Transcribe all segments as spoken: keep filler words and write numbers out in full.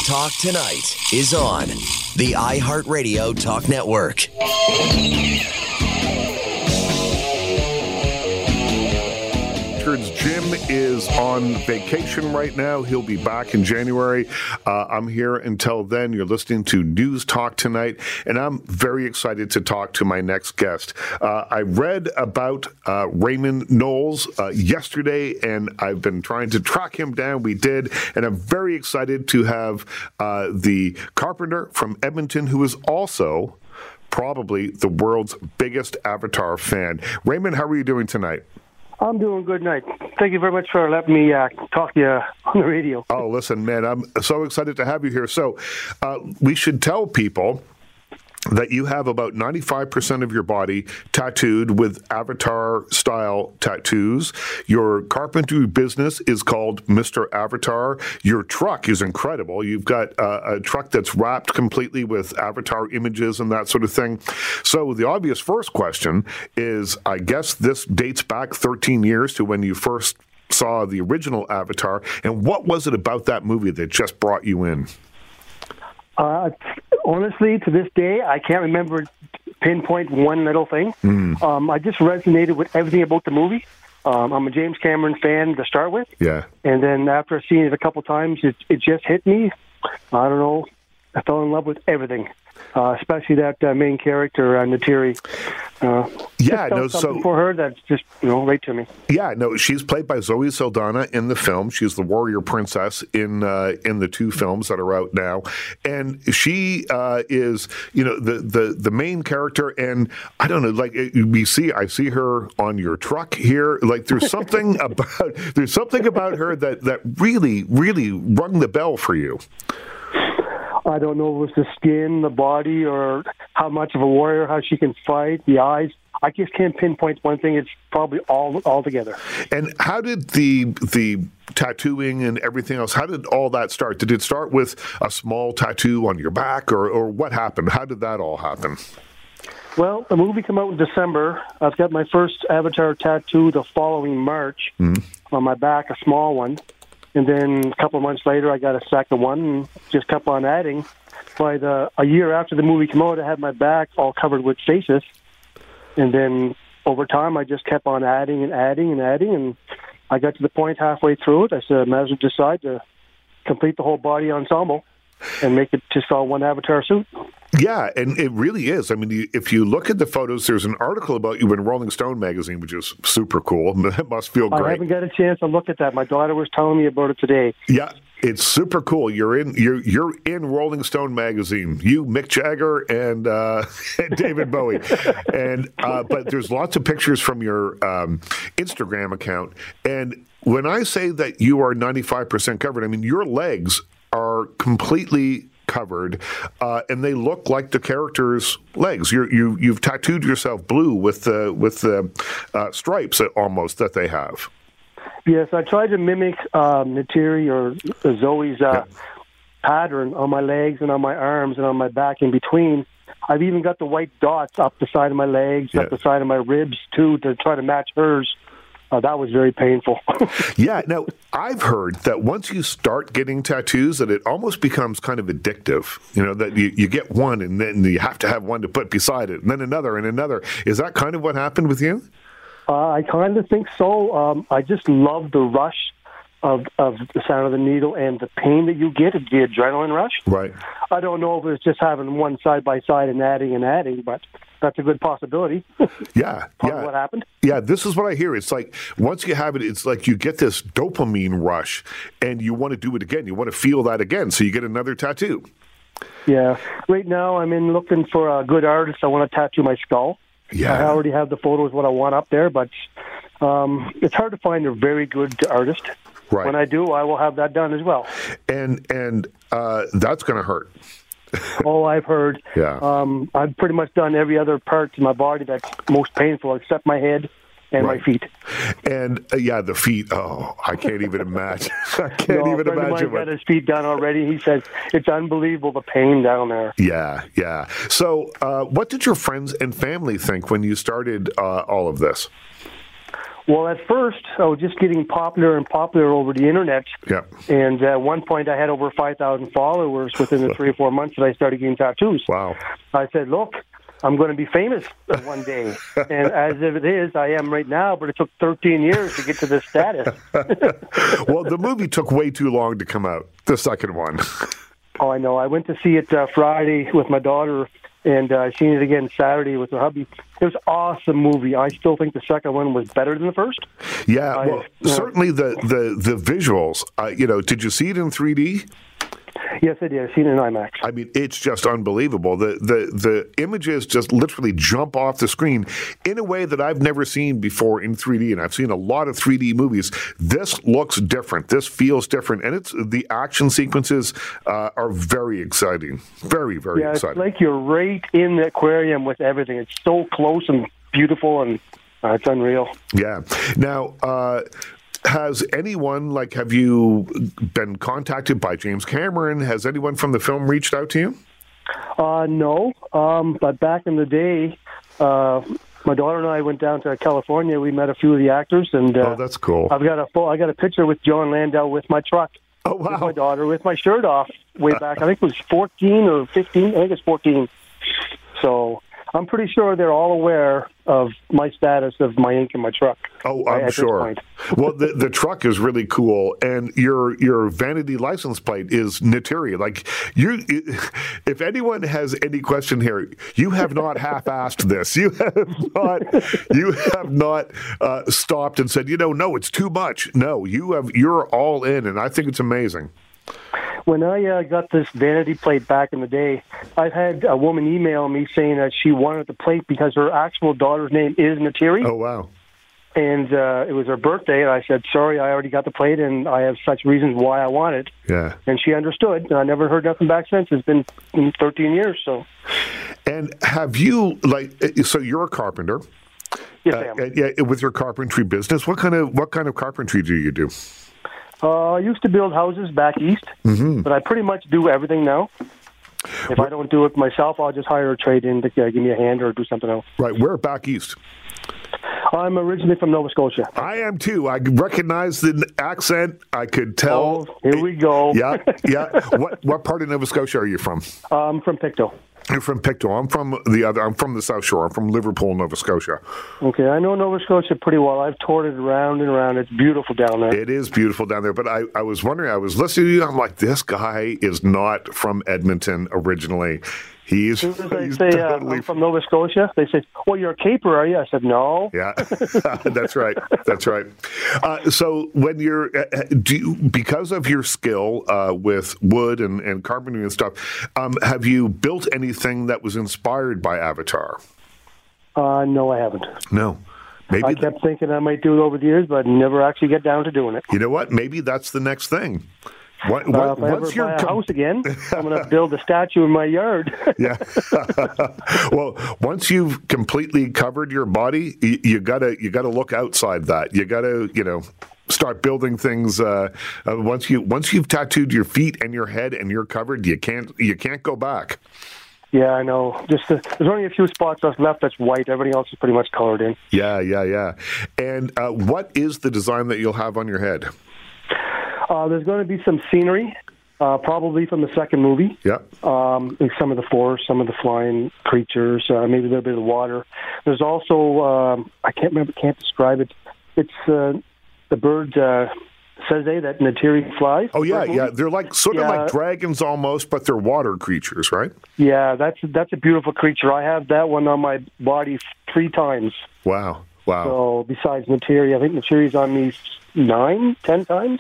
Talk Tonight is on the iHeartRadio Talk Network. Jim is on vacation right now. He'll be back in January. Uh, I'm here until then. You're listening to News Talk Tonight, and I'm very excited to talk to my next guest. Uh, I read about uh, Raymond Knowles uh, yesterday, and I've been trying to track him down. We did, and I'm very excited to have uh, the carpenter from Edmonton, who is also probably the world's biggest Avatar fan. Raymond, how are you doing tonight? I'm doing good night. Thank you very much for letting me uh, talk to you on the radio. Oh, listen, man, I'm so excited to have you here. So uh, we should tell people that you have about ninety-five percent of your body tattooed with Avatar-style tattoos. Your carpentry business is called Mister Avatar. Your truck is incredible. You've got uh, a truck that's wrapped completely with Avatar images and that sort of thing. So the obvious first question is, I guess this dates back thirteen years to when you first saw the original Avatar. And what was it about that movie that just brought you in? Uh, honestly, to this day, I can't remember pinpoint one little thing. Mm. Um, I just resonated with everything about the movie. Um, I'm a James Cameron fan to start with. Yeah. And then after seeing it a couple times, it, it just hit me. I don't know. I fell in love with everything, uh, especially that uh, main character, uh, Neytiri. Uh, yeah, no, so for her, that's just you know right to me. Yeah, no, she's played by Zoe Saldana in the film. She's the warrior princess in uh, in the two films that are out now, and she uh, is you know the, the the main character. And I don't know, like we see, I see her on your truck here. Like there's something about there's something about her that that really really rung the bell for you. I don't know if it's the skin, the body, or how much of a warrior, how she can fight, the eyes. I just can't pinpoint one thing. It's probably all all together. And how did the the tattooing and everything else, how did all that start? Did it start with a small tattoo on your back, or, or what happened? How did that all happen? Well, the movie came out in December. I've got my first Avatar tattoo the following March mm-hmm. on my back, a small one. And then a couple of months later, I got a second one and just kept on adding. By the, a year after the movie came out, I had my back all covered with faces. And then over time, I just kept on adding and adding and adding. And I got to the point halfway through it, I said, I might as well decide to complete the whole body ensemble and make it just all one Avatar suit. Yeah, and it really is. I mean, if you look at the photos, there's an article about you in Rolling Stone magazine, which is super cool. It must feel great. I haven't got a chance to look at that. My daughter was telling me about it today. Yeah, it's super cool. You're in you're you're in Rolling Stone magazine. You, Mick Jagger, and, uh, and David Bowie. and uh, but there's lots of pictures from your um, Instagram account. And when I say that you are ninety-five percent covered, I mean your legs are completely covered, uh, and they look like the character's legs. You're, you you've tattooed yourself blue with the with the uh, stripes almost that they have. Yes, I tried to mimic um, Neytiri or Zoe's uh, yeah. pattern on my legs and on my arms and on my back in between. I've even got the white dots up the side of my legs, yeah. up the side of my ribs too, to try to match hers. Uh, that was very painful. Yeah. Now, I've heard that once you start getting tattoos, that it almost becomes kind of addictive. You know, that you, you get one and then you have to have one to put beside it, and then another and another. Is that kind of what happened with you? Uh, I kind of think so. Um, I just love the rush of of the sound of the needle and the pain that you get, the adrenaline rush. Right. I don't know if it's just having one side by side and adding and adding, but that's a good possibility. Yeah, yeah. What happened? Yeah, this is what I hear. It's like once you have it, it's like you get this dopamine rush, and you want to do it again. You want to feel that again, so you get another tattoo. Yeah. Right now, I'm in looking for a good artist. I want to tattoo my skull. Yeah. I already have the photos what I want up there, but um, it's hard to find a very good artist. Right. When I do, I will have that done as well. And and uh, that's going to hurt. Oh, I've heard. Yeah. Um, I've pretty much done every other part in my body that's most painful, except my head and right. my feet. And uh, yeah, the feet. Oh, I can't even imagine. I can't no, even a friend imagine. Of mine got his feet done already. He says it's unbelievable the pain down there. Yeah, yeah. So, uh, what did your friends and family think when you started uh, all of this? Well, at first, I was just getting popular and popular over the internet. Yeah. And at one point, I had over five thousand followers within the three or four months that I started getting tattoos. Wow. I said, look, I'm going to be famous one day. And as it is, I am right now, but it took thirteen years to get to this status. Well, the movie took way too long to come out, the second one. Oh, I know. I went to see it uh, Friday with my daughter, and I uh, seen it again Saturday with her hubby. It was an awesome movie. I still think the second one was better than the first. Yeah, I, well, you know, certainly the, the, the visuals, uh, you know, did you see it in three D? Yes, I did. I seen it in IMAX. I mean, it's just unbelievable. The, the the images just literally jump off the screen in a way that I've never seen before in three D, and I've seen a lot of three D movies. This looks different. This feels different, and it's the action sequences uh, are very exciting. Very, very yeah, exciting. It's like you're right in the aquarium with everything. It's so close and beautiful, and uh, it's unreal. Yeah. Now, uh, has anyone, like, have you been contacted by James Cameron? Has anyone from the film reached out to you? Uh, no, um, but back in the day, uh, my daughter and I went down to California. We met a few of the actors, and uh, oh, that's cool. I've got a full, I got a picture with John Landau with my truck. Oh, wow. With my daughter with my shirt off way back. I think it was fourteen or fifteen. I think it's fourteen. So I'm pretty sure they're all aware of my status of my ink in my truck. Oh, I'm sure. Well, the the truck is really cool, and your your vanity license plate is Nateri. Like, you, if anyone has any question here, you have not half-assed this. You have not. You have not uh, stopped and said, you know, no, it's too much. No, you have. You're all in, and I think it's amazing. When I uh, got this vanity plate back in the day, I've had a woman email me saying that she wanted the plate because her actual daughter's name is Nateri. Oh, wow. And uh, it was her birthday, and I said, sorry, I already got the plate, and I have such reasons why I want it. Yeah. And she understood, and I never heard nothing back since. It's been thirteen years, so. And have you, like, so you're a carpenter. Yes, uh, I am. Yeah, with your carpentry business, what kind of what kind of carpentry do you do? Uh, I used to build houses back east, mm-hmm. but I pretty much do everything now. If I don't do it myself, I'll just hire a trade-in to uh, give me a hand or do something else. Right. Where back east? I'm originally from Nova Scotia. I am too. I recognize the accent. I could tell. Oh, here we go. Yeah, yeah. What what part of Nova Scotia are you from? I'm from Pictou. You're from Pictou. I'm from the other. I'm from the South Shore. I'm from Liverpool, Nova Scotia. Okay, I know Nova Scotia pretty well. I've toured it around and around. It's beautiful down there. It is beautiful down there. But I, I was wondering. I was listening to you. I'm like, this guy is not from Edmonton originally. He's, as soon as I he's say totally... uh, I'm from Nova Scotia, they say, well, you're a caper, are you? I said, no. Yeah, that's right. That's right. Uh, so when you're, uh, do you, because of your skill uh, with wood and, and carpentry and stuff, um, have you built anything that was inspired by Avatar? Uh, no, I haven't. No. Maybe I kept thinking I might do it over the years, but never actually get down to doing it. You know what? Maybe that's the next thing. What, uh, what, if I ever buy a com- house again, I'm going to build a statue in my yard. Yeah. Well, once you've completely covered your body, you, you gotta you gotta look outside that. You gotta you know start building things. Uh, uh, once you once you've tattooed your feet and your head and you're covered, you can't you can't go back. Yeah, I know. Just uh, there's only a few spots left that's white. Everything else is pretty much colored in. Yeah, yeah, yeah. And uh, what is the design that you'll have on your head? Uh, there's going to be some scenery, uh, probably from the second movie. Yeah. Um, like some of the forest, some of the flying creatures, uh, maybe a little bit of the water. There's also, um, I can't remember, can't describe it. It's uh, the bird, uh, Seze, that Nateri flies. Oh, yeah, yeah. They're like sort yeah. of like dragons almost, but they're water creatures, right? Yeah, that's that's a beautiful creature. I have that one on my body three times. Wow, wow. So besides Nateri, I think Nateri's on me nine, ten times.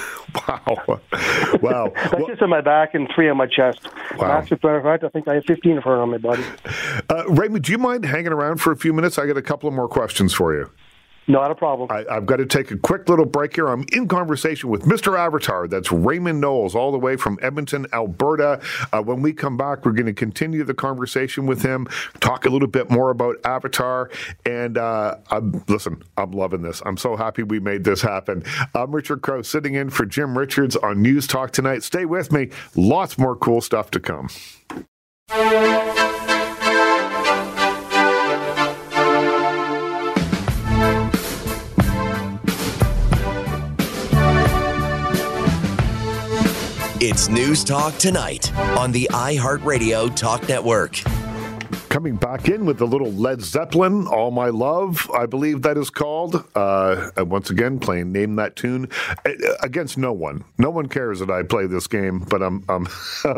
Wow. Wow. That's well, just on my back and three on my chest. Wow. Actually, as a matter of fact, I think I have fifteen of her on my body. Uh, Raymond, do you mind hanging around for a few minutes? I got a couple of more questions for you. Not a problem. I, I've got to take a quick little break here. I'm in conversation with Mister Avatar. That's Raymond Knowles, all the way from Edmonton, Alberta. Uh, when we come back, we're going to continue the conversation with him, talk a little bit more about Avatar. And uh, I'm, listen, I'm loving this. I'm so happy we made this happen. I'm Richard Crowe, sitting in for Jim Richards on News Talk tonight. Stay with me. Lots more cool stuff to come. It's News Talk Tonight on the iHeartRadio Talk Network. Coming back in with a little Led Zeppelin, All My Love, I believe that is called. Uh, once again, playing Name That Tune against no one. No one cares that I play this game, but I'm, I'm,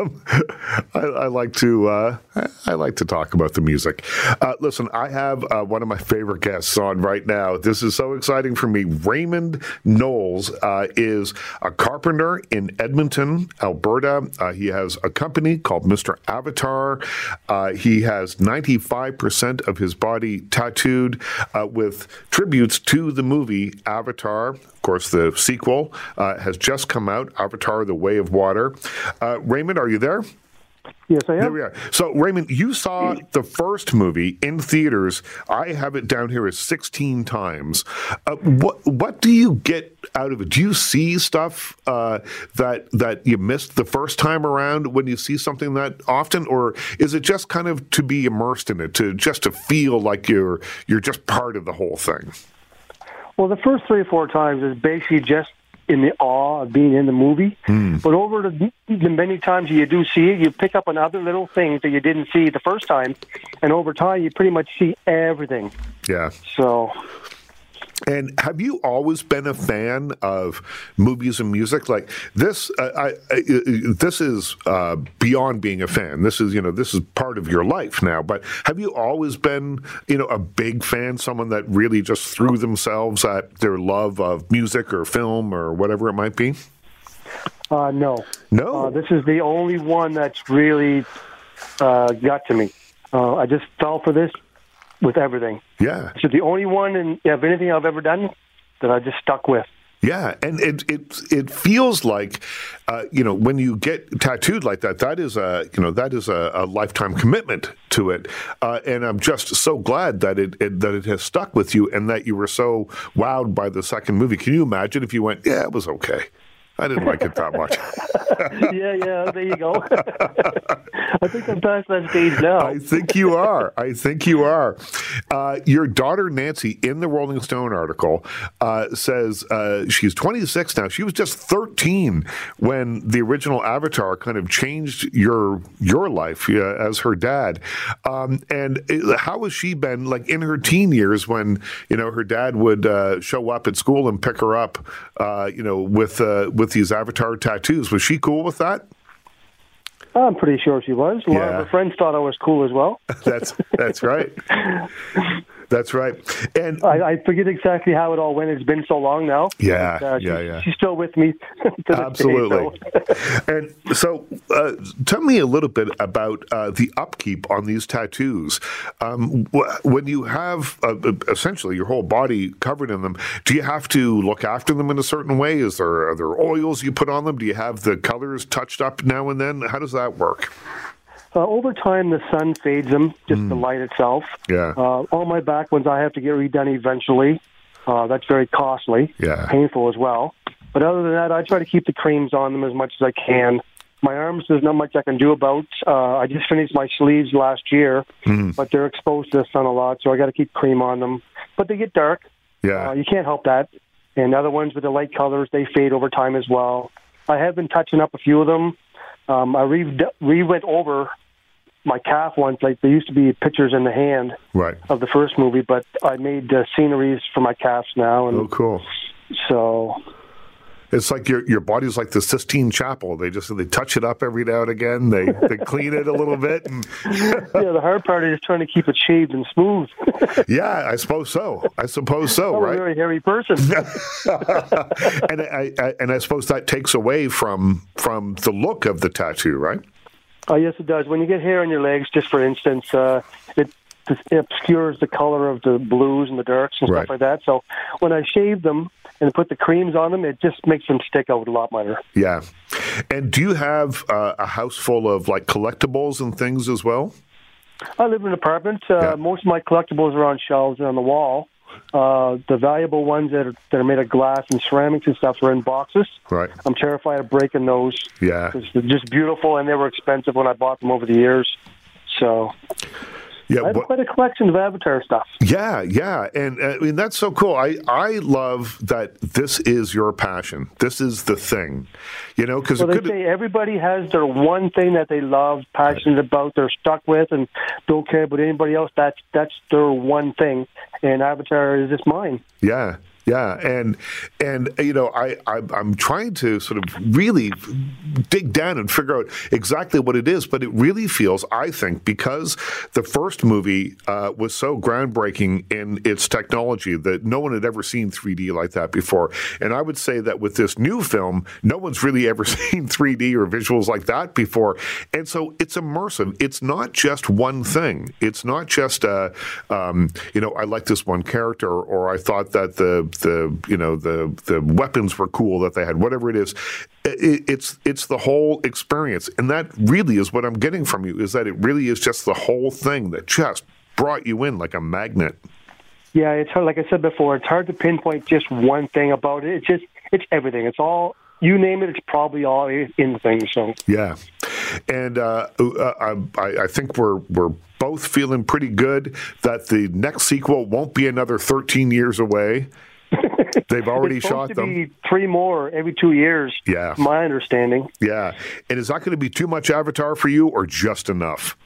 I, I like to uh, I like to talk about the music. Uh, listen, I have uh, one of my favorite guests on right now. This is so exciting for me. Raymond Knowles uh, is a carpenter in Edmonton, Alberta. Uh, he has a company called Mister Avatar. Uh, he has ninety-five percent of his body tattooed uh, with tributes to the movie Avatar. Of course, the sequel uh, has just come out, Avatar: The Way of Water. Uh, Raymond, are you there? Yes, I am. There we are. So, Raymond, you saw the first movie in theaters. I have it down here as sixteen times. Uh, what what do you get out of it? Do you see stuff uh, that that you missed the first time around when you see something that often, or is it just kind of to be immersed in it, to just to feel like you're you're just part of the whole thing? Well, the first three or four times is basically just in the awe of being in the movie. Mm. But over the, the many times you do see it, you pick up on other little things that you didn't see the first time. And over time, you pretty much see everything. Yeah. So... And have you always been a fan of movies and music? Like this, uh, I, I, this is uh, beyond being a fan. This is, you know, this is part of your life now. But have you always been, you know, a big fan, someone that really just threw themselves at their love of music or film or whatever it might be? Uh, no. No? Uh, this is the only one that's really uh, got to me. Uh, I just fell for this with everything. Yeah. So the only one in, of anything I've ever done that I just stuck with. Yeah, and it it it feels like, uh, you know, when you get tattooed like that, that is a you know that is a, a lifetime commitment to it, uh, and I'm just so glad that it, it that it has stuck with you and that you were so wowed by the second movie. Can you imagine if you went, yeah, it was okay. I didn't like it that much. yeah, yeah, there you go. I think I'm past that stage now. I think you are. I think you are. Uh, your daughter, Nancy, in the Rolling Stone article, uh, says uh, she's twenty-six now. She was just thirteen when the original Avatar kind of changed your your life uh, as her dad. Um, and it, how has she been, like, in her teen years when, you know, her dad would uh, show up at school and pick her up, uh, you know, with uh, with these Avatar tattoos? Was she cool with that? I'm pretty sure she was. A lot yeah. of her friends thought I was cool as well. that's that's right. That's right. And I, I forget exactly how it all went. It's been so long now. Yeah, but, uh, yeah, she, yeah. She's still with me. To Absolutely. Day, so. And so, uh, tell me a little bit about uh, the upkeep on these tattoos. Um, wh- when you have uh, essentially your whole body covered in them, do you have to look after them in a certain way? Is there are there oils you put on them? Do you have the colors touched up now and then? How does that work? Uh, over time, the sun fades them, just mm. the light itself. Yeah. Uh, all my back ones, I have to get redone eventually. Uh, that's very costly, yeah. painful as well. But other than that, I try to keep the creams on them as much as I can. My arms, there's not much I can do about. Uh, I just finished my sleeves last year, mm. but they're exposed to the sun a lot, so I got to keep cream on them. But they get dark. Yeah. Uh, you can't help that. And other ones with the light colors, they fade over time as well. I have been touching up a few of them. Um, I re, re went over my calf ones, like there used to be pictures in the hand right. of the first movie, but I made uh, sceneries for my calves now. And oh, cool. So it's like your your body's like the Sistine Chapel. They just they touch it up every now and again. They they clean it a little bit. And yeah, the hard part is trying to keep it shaved and smooth. Yeah, I suppose so. I suppose so. I'm right? a very hairy person. and I, I and I suppose that takes away from from the look of the tattoo, right? Oh, yes, it does. When you get hair on your legs, just for instance, uh, it, it obscures the color of the blues and the darks and right. stuff like that. So when I shave them and put the creams on them, it just makes them stick out a lot better. Yeah. And do you have uh, a house full of, like, collectibles and things as well? I live in an apartment. Uh, yeah. Most of my collectibles are on shelves and on the wall. Uh, the valuable ones that are, that are made of glass and ceramics and stuff are in boxes. Right. I'm terrified of breaking those. Yeah. Because they're just beautiful, and they were expensive when I bought them over the years. So... Yeah, I have what, quite a collection of Avatar stuff. Yeah, yeah, and uh, I mean that's so cool. I I love that this is your passion. This is the thing, you know, because well, it they could. say everybody has their one thing that they love, passionate about, they're stuck with, and don't care about anybody else. That's that's their one thing, and Avatar is just mine. Yeah. Yeah, and and you know, I, I I'm trying to sort of really dig down and figure out exactly what it is, but it really feels, I think, because the first movie uh, was so groundbreaking in its technology that no one had ever seen three D like that before. And I would say that with this new film, no one's really ever seen three D or visuals like that before. And so it's immersive. It's not just one thing. It's not just uh, um, you know, I like this one character, or I thought that the the you know the the weapons were cool that they had, whatever it is. It, it's it's the whole experience, and that really is what I'm getting from you, is that it really is just the whole thing that just brought you in like a magnet. Yeah, it's hard, like I said before, it's hard to pinpoint just one thing about it. It's just it's everything. It's all, you name it, it's probably all in the thing. So yeah, and uh, I, I think we're we're both feeling pretty good that the next sequel won't be another thirteen years away. They've already it's shot to them. Be three more every two years. Yeah, my understanding. Yeah, and is that going to be too much Avatar for you, or just enough?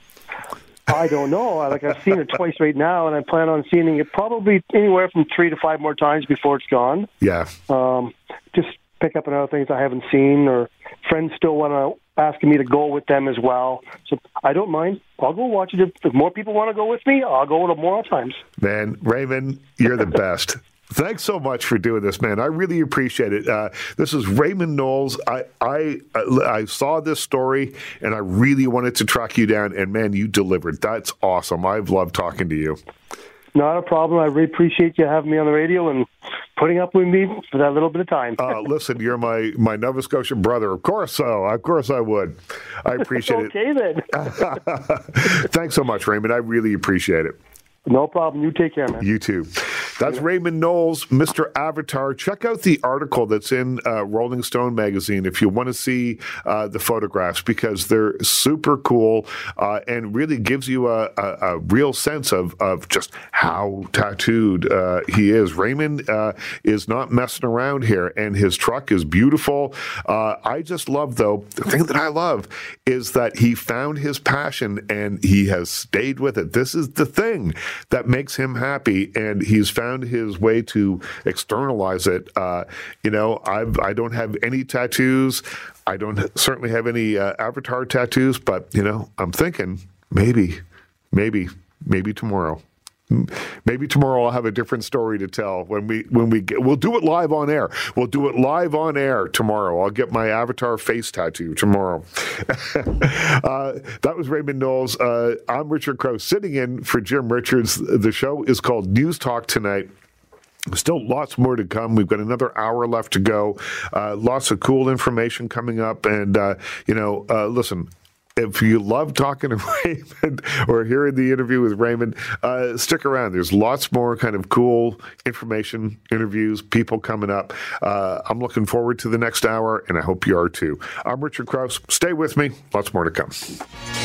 I don't know. Like, I've seen it twice right now, and I plan on seeing it probably anywhere from three to five more times before it's gone. Yeah. Um, just pick up on other things I haven't seen, or friends still want to ask me to go with them as well. So I don't mind. I'll go watch it. If more people want to go with me, I'll go with them more times. Man, Raymond, you're the best. Thanks so much for doing this, man. I really appreciate it. Uh, this is Raymond Knowles. I, I I saw this story, and I really wanted to track you down, and, man, you delivered. That's awesome. I've loved talking to you. Not a problem. I really appreciate you having me on the radio and putting up with me for that little bit of time. uh, listen, you're my, my Nova Scotian brother. Of course so. Of course I would. I appreciate okay, it. Okay, then. Thanks so much, Raymond. I really appreciate it. No problem. You take care, man. You too. That's Raymond Knowles, Mister Avatar. Check out the article that's in uh, Rolling Stone magazine if you want to see uh, the photographs, because they're super cool uh, and really gives you a, a, a real sense of, of just how tattooed uh, he is. Raymond uh, is not messing around here, and his truck is beautiful. Uh, I just love, though, the thing that I love is that he found his passion and he has stayed with it. This is the thing that makes him happy, and he's found his way to externalize it. Uh, you know, I've, I don't have any tattoos. I don't certainly have any uh, Avatar tattoos, but, you know, I'm thinking maybe, maybe, maybe tomorrow. Maybe tomorrow I'll have a different story to tell when we when we get, we'll do it live on air. We'll do it live on air tomorrow. I'll get my Avatar face tattoo tomorrow. uh, that was Raymond Knowles. Uh, I'm Richard Crowe sitting in for Jim Richards. The show is called News Talk Tonight. Still lots more to come. We've got another hour left to go. Uh, lots of cool information coming up. And, uh, you know, uh, listen, if you love talking to Raymond or hearing the interview with Raymond, uh, stick around. There's lots more kind of cool information, interviews, people coming up. Uh, I'm looking forward to the next hour, and I hope you are too. I'm Richard Crowe. Stay with me. Lots more to come.